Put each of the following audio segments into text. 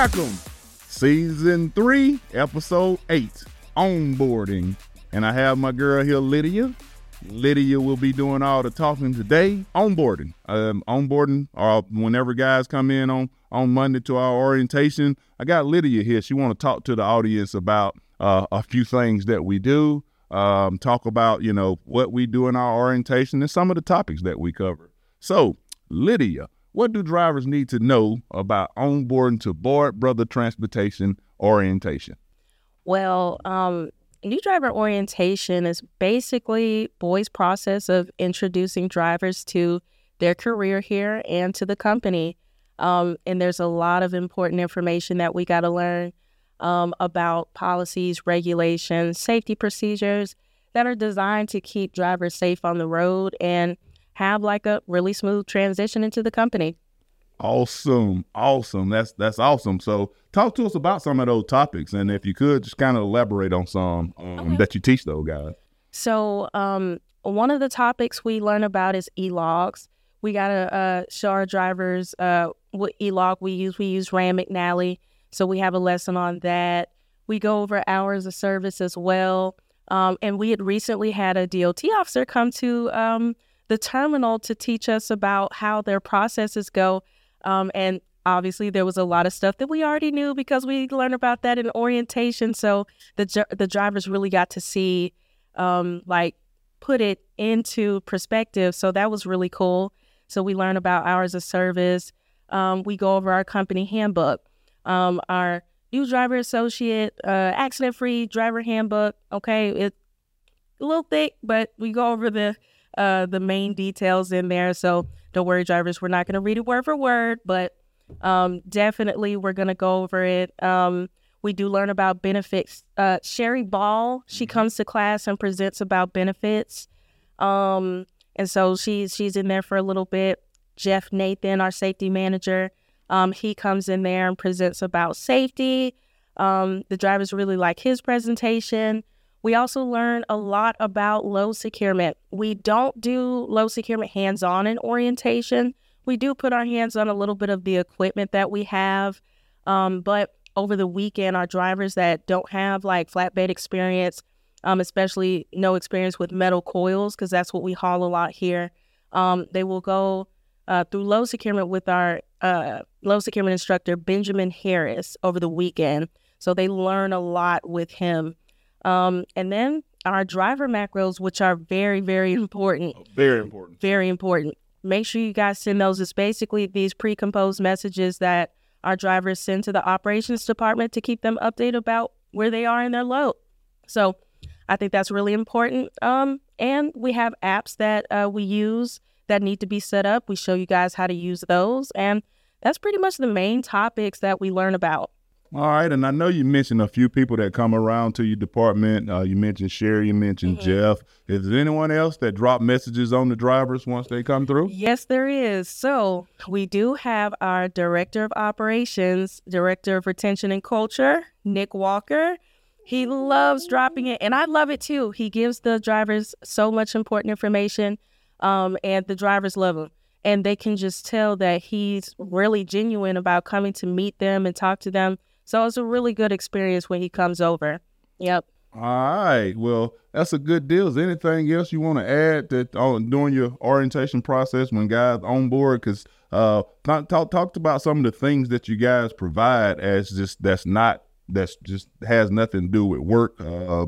Welcome, Season 3, Episode 8, Onboarding. And I have my girl here, Lydia. Lydia will be doing all the talking today. Onboarding. Onboarding, whenever guys come in on Monday to our orientation, I got Lydia here. She want to talk to the audience about a few things that we do, talk about, what we do in our orientation and some of the topics that we cover. So, Lydia, what do drivers need to know about onboarding to Boyd Brother Transportation orientation? Well, new driver orientation is basically Boyd's process of introducing drivers to their career here and to the company. And there's a lot of important information that we got to learn about policies, regulations, safety procedures that are designed to keep drivers safe on the road and have like a really smooth transition into the company. Awesome. That's awesome. So talk to us about some of those topics. And if you could just kind of elaborate on some that you teach those guys. So one of the topics we learn about is e-logs. We got to show our drivers what e-log we use. We use Rand McNally. So we have a lesson on that. We go over hours of service as well. And we had recently had a DOT officer come to the terminal to teach us about how their processes go. And obviously there was a lot of stuff that we already knew because we learned about that in orientation. So the drivers really got to see, put it into perspective. So that was really cool. So we learned about hours of service. We go over our company handbook, our new driver associate, accident-free driver handbook. Okay, it's a little thick, but we go over the main details in there. So don't worry, drivers, we're not going to read it word for word, but definitely we're going to go over it. We do learn about benefits. Sherry Ball, she comes to class and presents about benefits. And so she's in there for a little bit. Jeff Nathan, our safety manager, he comes in there and presents about safety. The drivers really like his presentation. We also learn a lot about load securement. We don't do load securement hands-on in orientation. We do put our hands on a little bit of the equipment that we have. But over the weekend, our drivers that don't have like flatbed experience, especially no experience with metal coils, because that's what we haul a lot here, they will go through load securement with our load securement instructor, Benjamin Harris, over the weekend. So they learn a lot with him. And then our driver macros, which are very, very important. Very important. Very important. Make sure you guys send those. It's basically these pre-composed messages that our drivers send to the operations department to keep them updated about where they are in their load. So I think that's really important. And we have apps that we use that need to be set up. We show you guys how to use those. And that's pretty much the main topics that we learn about. All right, and I know you mentioned a few people that come around to your department. You mentioned Sherry, you mentioned Jeff. Is there anyone else that drop messages on the drivers once they come through? Yes, there is. So we do have our Director of Operations, Director of Retention and Culture, Nick Walker. He loves dropping it, and I love it too. He gives the drivers so much important information, and the drivers love him. And they can just tell that he's really genuine about coming to meet them and talk to them. So it's a really good experience when he comes over. Yep. All right. Well, that's a good deal. Is there anything else you want to add that during your orientation process when guys on board? Because talked about some of the things that you guys provide as just that's just has nothing to do with work.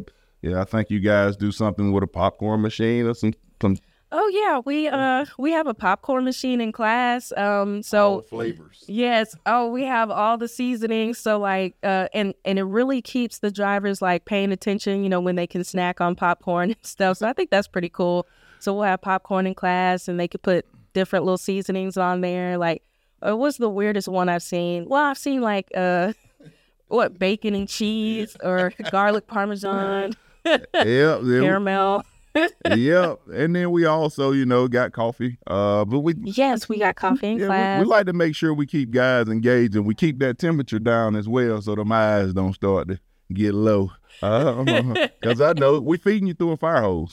I think you guys do something with a popcorn machine or some. Oh yeah, we have a popcorn machine in class. So all flavors. Yes. Oh, we have all the seasonings. So and it really keeps the drivers like paying attention, when they can snack on popcorn and stuff. So I think that's pretty cool. So we'll have popcorn in class, and they could put different little seasonings on there. Like, what's the weirdest one I've seen? Well, I've seen bacon and cheese or garlic parmesan, caramel. Yep. And then we also, got coffee. Yes, we got coffee in class. We like to make sure we keep guys engaged and we keep that temperature down as well so them eyes don't start to get low. Because I know we feeding you through a fire hose.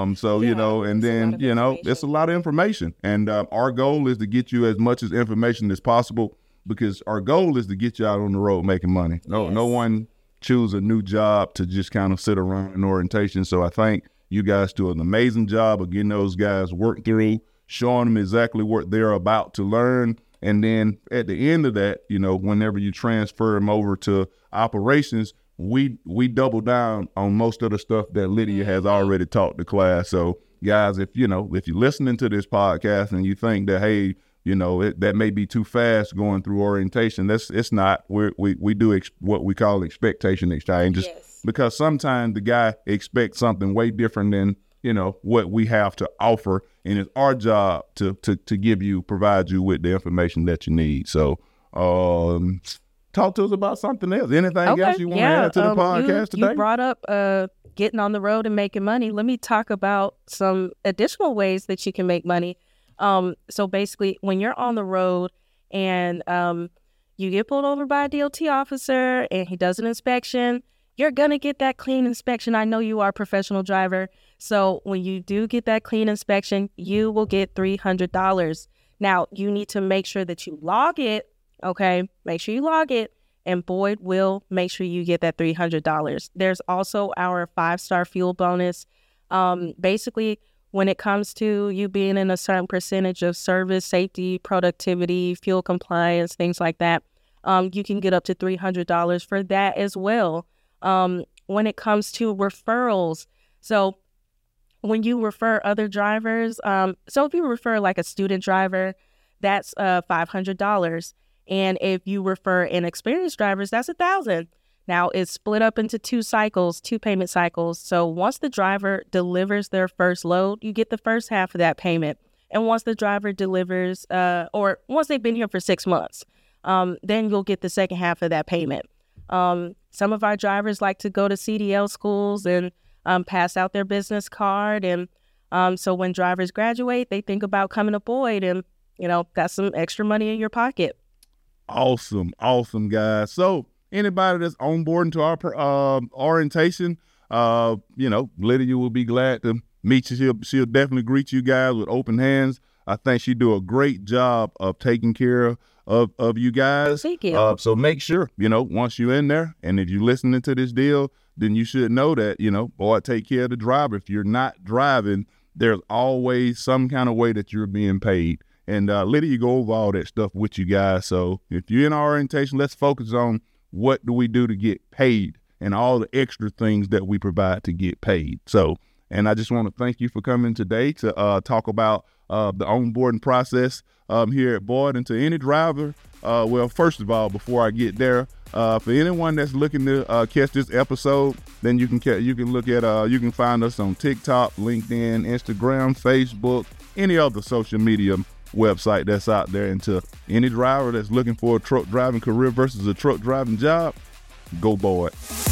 And then, it's a lot of information. And our goal is to get you as much as information as possible because our goal is to get you out on the road making money. No one choose a new job to just kind of sit around in orientation. So I think you guys do an amazing job of getting those guys work through, showing them exactly what they're about to learn. And then at the end of that, you know, whenever you transfer them over to operations, we double down on most of the stuff that Lydia has already taught the class. So guys, if you're listening to this podcast and you think that, hey, you know, that may be too fast going through orientation, it's not. We do what we call expectation exchanges, because sometimes the guy expects something way different than, you know, what we have to offer. And it's our job to provide you with the information that you need. So, talk to us about something else. Anything else you want to add to the podcast today? You brought up getting on the road and making money. Let me talk about some additional ways that you can make money. So basically, when you're on the road and you get pulled over by a DOT officer and he does an inspection, you're going to get that clean inspection. I know you are a professional driver. So when you do get that clean inspection, you will get $300. Now, you need to make sure that you log it. Okay, make sure you log it, and Boyd will make sure you get that $300. There's also our 5-star fuel bonus. Basically, when it comes to you being in a certain percentage of service, safety, productivity, fuel compliance, things like that, you can get up to $300 for that as well. When it comes to referrals, so when you refer other drivers, so if you refer like a student driver, that's $500. And if you refer inexperienced drivers, that's $1,000. Now, it's split up into two payment cycles. So once the driver delivers their first load, you get the first half of that payment. And once the driver delivers, or once they've been here for 6 months, then you'll get the second half of that payment. Some of our drivers like to go to CDL schools and pass out their business card. And so when drivers graduate, they think about coming to Boyd, and, you know, got some extra money in your pocket. Awesome, guys. So anybody that's onboarding to our orientation, you know, Lydia will be glad to meet you. She'll definitely greet you guys with open hands. I think she do a great job of taking care of you guys. Thank you. So make sure, you know, once you're in there, and if you're listening to this deal, then you should know that, you know, Boyd take care of the driver. If you're not driving, there's always some kind of way that you're being paid. And Lydia, go over all that stuff with you guys. So if you're in our orientation, let's focus on what do we do to get paid and all the extra things that we provide to get paid. So, and I just want to thank you for coming today to talk about the onboarding process here at Boyd. And to any driver, well, first of all, before I get there, for anyone that's looking to catch this episode, then you can look at you can find us on TikTok, LinkedIn, Instagram, Facebook, any other social media website that's out there. And to any driver that's looking for a truck driving career versus a truck driving job, go Boyd.